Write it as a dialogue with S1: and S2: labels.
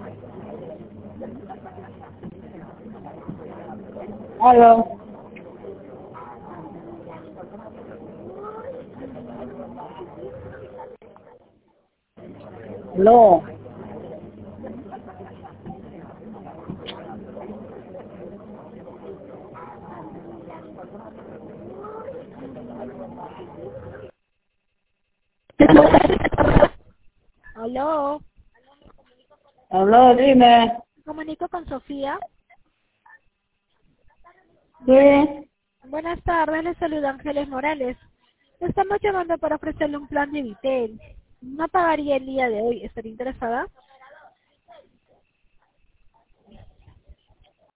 S1: Aló. Aló.
S2: Aló,
S1: Aló, dime.
S2: me comunico con Sofía.
S1: Sí.
S2: Buenas tardes, les saluda Ángeles Morales. Estamos llamando para ofrecerle un plan de Vitel. No pagaría el día de hoy. ¿Estaría interesada?